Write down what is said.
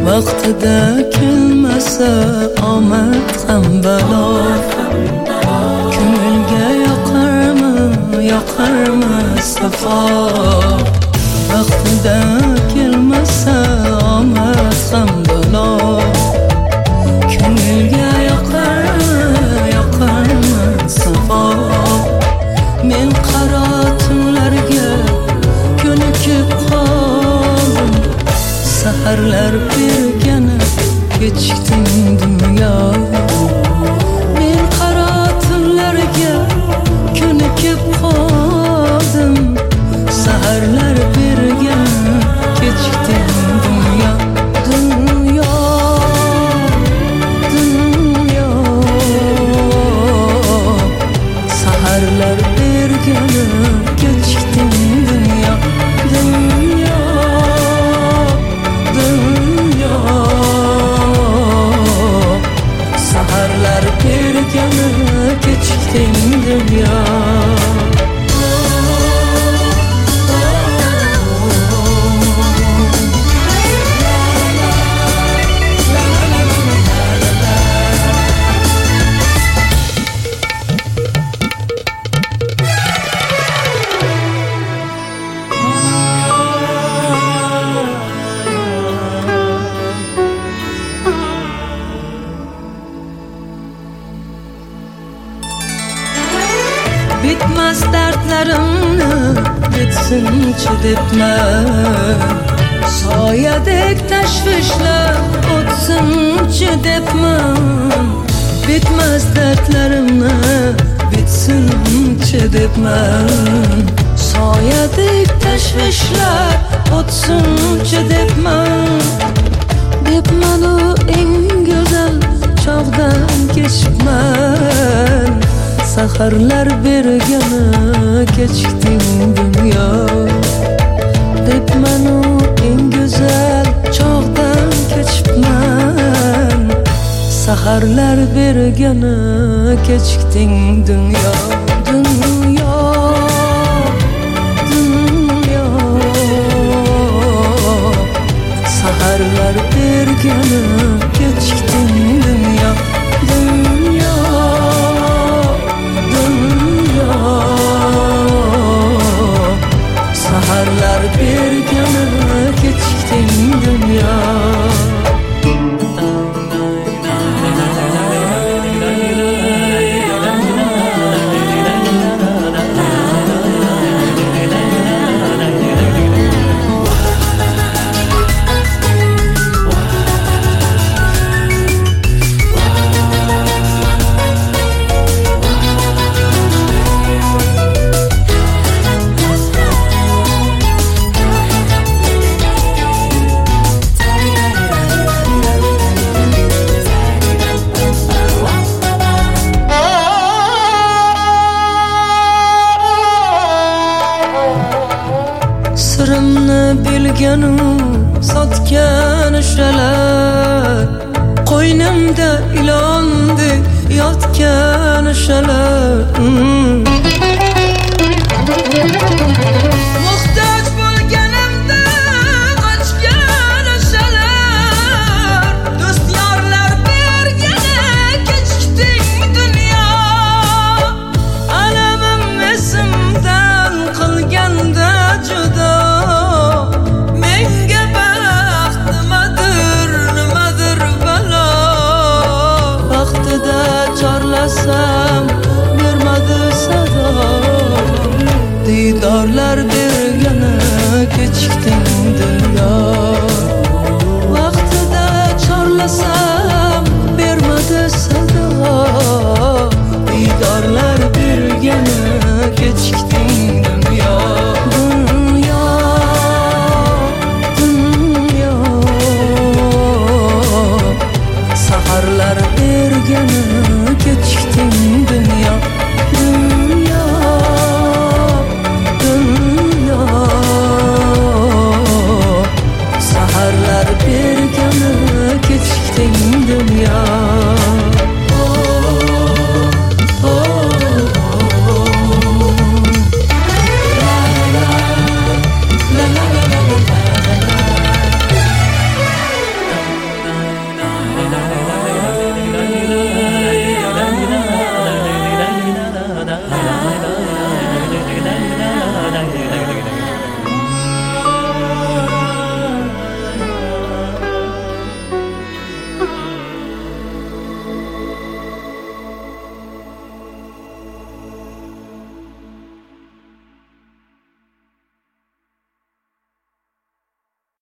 vaqtida kelmasa omad ham balo. Ko'ngilga yoqarmi safo, vaqtida kelmasa omad ham balo. Ko'ngilga yoqarmi safo. Men qaro tunlarga ko'nikib qoldim, saharlar bergani kechikdim dunyo. Men qaro tunlarga ko'nikib qoldim, saharlar bergani kechikdim dunyo. Dunyo, saharlar bergani kechikdim dunyo. Dunyo, saharlar bergani kechikdim dunyo. Bitmez dertlerimni bitsinchi debman, soyadek tashvishlar o'tsinchi debman. Bitmez dertlerimni bitsinchi debman, soyadek tashvishlar o'tsinchi debman. Debmanu eng go'zal chog'dan kechibman, saharlar bergani kechikdim dunyo. Debmanu eng go'zal chog'dan kechibman, saharlar bergani kechikdim dunyo. Dunyo, dunyo, saharlar bergani kechikdim dunyo. Dunyo, saharlar bergani kechikdim dunyo. Sirimni bilganu sotgan o'shalar, qo'ynimda ilondek yotgan o'shalar.